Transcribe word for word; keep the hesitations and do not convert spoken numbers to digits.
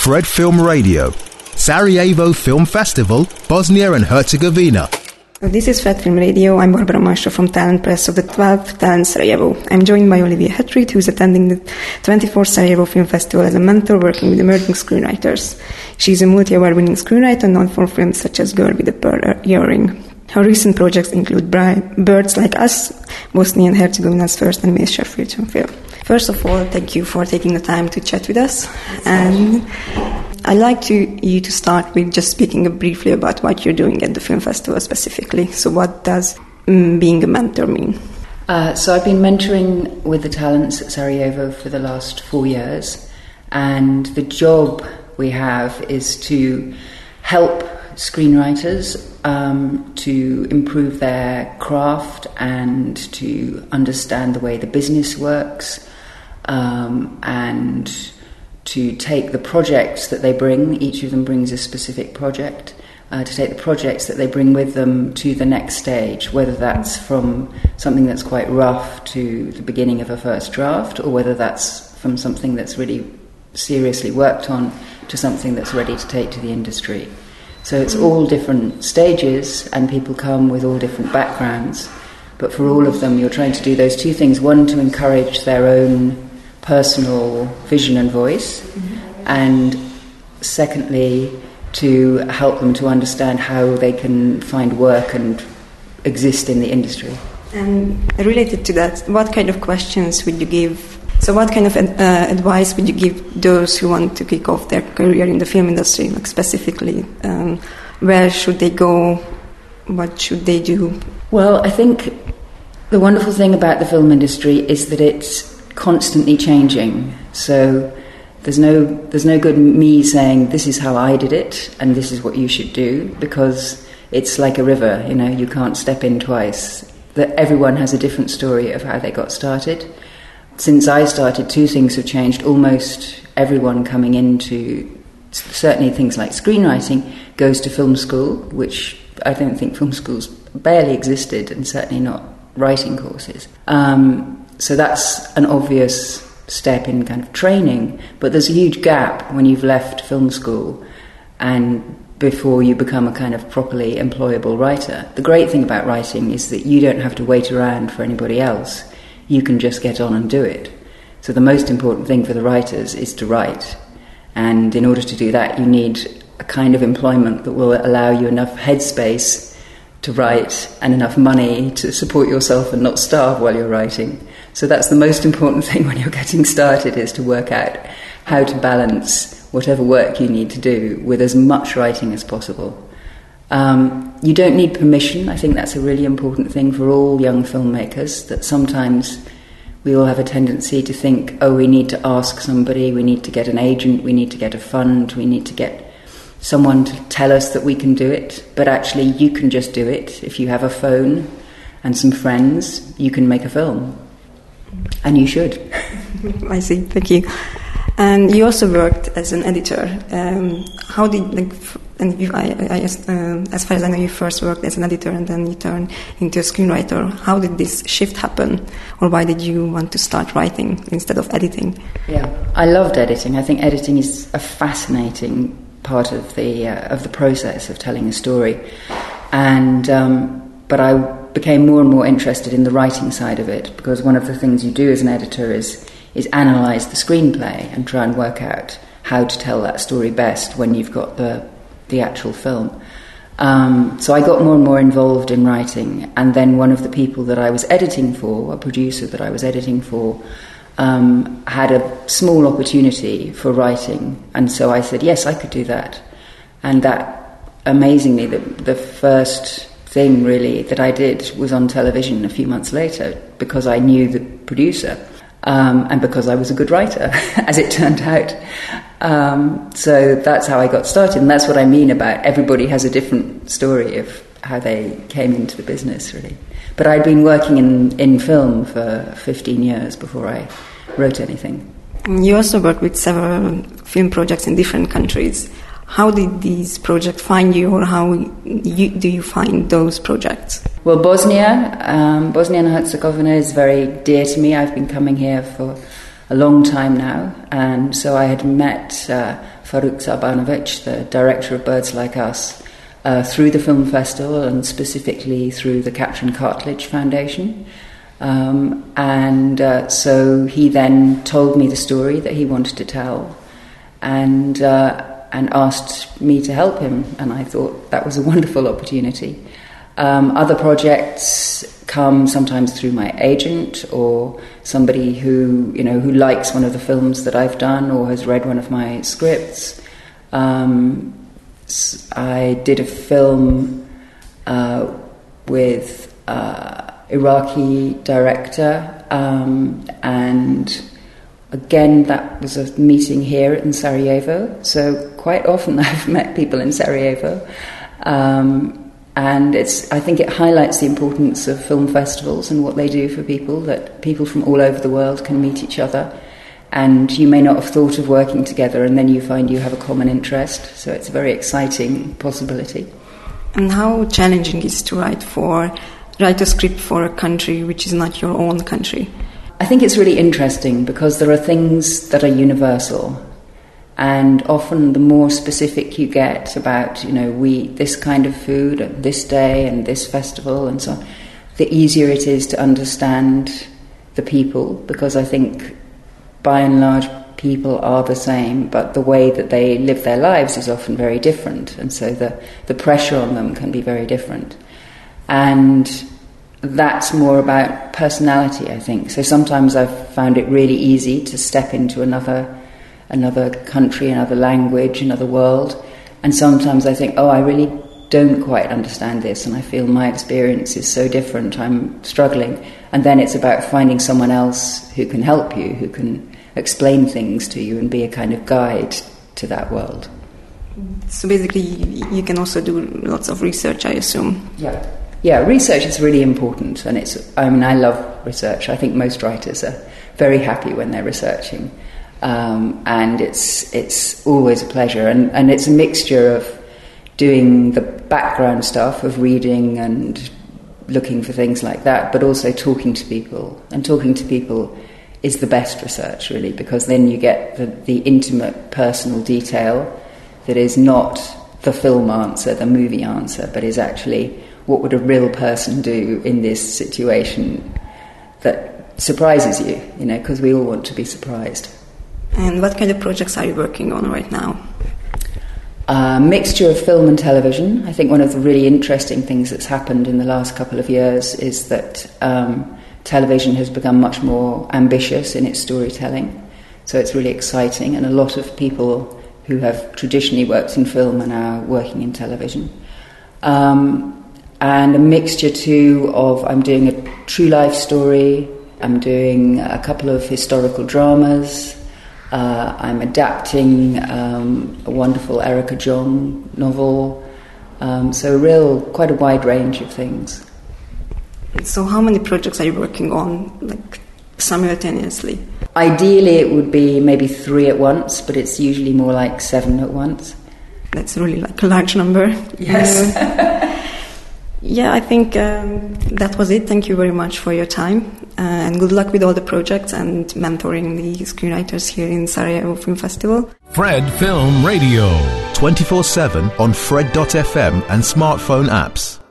Fred Film Radio, Sarajevo Film Festival, Bosnia and Herzegovina. This is Fred Film Radio. I'm Barbara Maestro from Talent Press of the twelfth Talent Sarajevo. I'm joined by Olivia Hetrit, who's attending the twenty-fourth Sarajevo Film Festival as a mentor working with emerging screenwriters. She's a multi-award winning screenwriter known for films such as Girl with a Pearl Earring. Her recent projects include Birds Like Us, Bosnia and Herzegovina's first animated feature film. First of all, thank you for taking the time to chat with us. And I'd like to, you to start with just speaking briefly about what you're doing at the film festival specifically. So what does mm, being a mentor mean? Uh, so I've been mentoring with the talents at Sarajevo for the last four years. And the job we have is to help screenwriters um, to improve their craft and to understand the way the business works, um, and to take the projects that they bring, each of them brings a specific project, uh, to take the projects that they bring with them to the next stage, whether that's from something that's quite rough to the beginning of a first draft, or whether that's from something that's really seriously worked on to something that's ready to take to the industry. So it's all different stages, and people come with all different backgrounds, but for all of them you're trying to do those two things: one, to encourage their own personal vision and voice, mm-hmm. and secondly, to help them to understand how they can find work and exist in the industry. And related to that, what kind of questions would you give? So what kind of uh, advice would you give those who want to kick off their career in the film industry, like specifically? Um, where should they go? What should they do? Well, I think the wonderful thing about the film industry is that it's constantly changing. So there's no there's no good me saying this is how I did it and this is what you should do, because it's like a river, you know, you can't step in twice. That everyone has a different story of how they got started. Since I started, two things have changed. Almost everyone coming into, certainly things like screenwriting, goes to film school, which I don't think film schools barely existed, and certainly not writing courses. Um, so that's an obvious step in kind of training, but there's a huge gap when you've left film school and before you become a kind of properly employable writer. The great thing about writing is that you don't have to wait around for anybody else. You can just get on and do it. So the most important thing for the writers is to write. And in order to do that, you need a kind of employment that will allow you enough headspace to write and enough money to support yourself and not starve while you're writing. So that's the most important thing when you're getting started, is to work out how to balance whatever work you need to do with as much writing as possible. Um, you don't need permission. I think that's a really important thing for all young filmmakers, that sometimes we all have a tendency to think, oh, we need to ask somebody, we need to get an agent, we need to get a fund, we need to get someone to tell us that we can do it. But actually, you can just do it. If you have a phone and some friends, you can make a film. And you should. I see, thank you. And you also worked as an editor. Um, how did, like, and you, I, I, uh, as far as I know, you first worked as an editor and then you turned into a screenwriter. How did this shift happen, or why did you want to start writing instead of editing? Yeah, I loved editing. I think editing is a fascinating part of the uh, of the process of telling a story, and um, but I became more and more interested in the writing side of it, because one of the things you do as an editor is is analyse the screenplay and try and work out how to tell that story best when you've got the the actual film. Um, so I got more and more involved in writing, and then one of the people that I was editing for, a producer that I was editing for, um, had a small opportunity for writing, and so I said, yes, I could do that. And that, amazingly, the, the first thing really that I did was on television a few months later, because I knew the producer. Um, and because I was a good writer, as it turned out. Um, so that's how I got started, and that's what I mean about everybody has a different story of how they came into the business, really. But I'd been working in, in film for fifteen years before I wrote anything. You also worked with several film projects in different countries. How did these projects find you, or how you, do you find those projects? Well, Bosnia, um, Bosnia and Herzegovina is very dear to me. I've been coming here for a long time now. And so I had met uh, Faruk Sabanovic, the director of Birds Like Us, uh, through the film festival and specifically through the Catherine Cartledge Foundation. Um, and uh, so he then told me the story that he wanted to tell and uh, and asked me to help him, and I thought that was a wonderful opportunity. Um, other projects come sometimes through my agent or somebody who, you know, who likes one of the films that I've done or has read one of my scripts. Um, I did a film uh, with uh, Iraqi director, um, and again that was a meeting here in Sarajevo. So quite often I've met people in Sarajevo. Um, And it's, I think it highlights the importance of film festivals and what they do for people, that people from all over the world can meet each other. And you may not have thought of working together, and then you find you have a common interest. So it's a very exciting possibility. And how challenging is it to write for, write a script for a country which is not your own country? I think it's really interesting because there are things that are universal. And often the more specific you get about, you know, we this kind of food at this day and this festival and so on, the easier it is to understand the people, because I think by and large people are the same, but the way that they live their lives is often very different, and so the, the pressure on them can be very different. And that's more about personality, I think. So sometimes I've found it really easy to step into another another country, another language, another world. And sometimes I think, oh, I really don't quite understand this, and I feel my experience is so different, I'm struggling. And then it's about finding someone else who can help you, who can explain things to you and be a kind of guide to that world. So basically you can also do lots of research, I assume. Yeah. Yeah, research is really important, and it's, I mean, I love research. I think most writers are very happy when they're researching. Um, and it's it's always a pleasure, and, and it's a mixture of doing the background stuff of reading and looking for things like that, but also talking to people. And talking to people is the best research, really, because then you get the, the intimate personal detail that is not the film answer, the movie answer, but is actually what would a real person do in this situation that surprises you, you know, because we all want to be surprised. And what kind of projects are you working on right now? A mixture of film and television. I think one of the really interesting things that's happened in the last couple of years is that um, television has become much more ambitious in its storytelling. So it's really exciting, and a lot of people who have traditionally worked in film are now working in television. Um, and a mixture too of, I'm doing a true life story, I'm doing a couple of historical dramas, Uh, I'm adapting um, a wonderful Erica Jong novel, um, so real, quite a wide range of things. So how many projects are you working on, like, simultaneously? Ideally it would be maybe three at once, but it's usually more like seven at once. That's really like a large number. Yes. Uh, yeah, I think um, that was it. Thank you very much for your time, uh, and good luck with all the projects and mentoring the screenwriters here in Sarajevo Film Festival. Fred Film Radio. twenty-four seven on Fred dot f m and smartphone apps.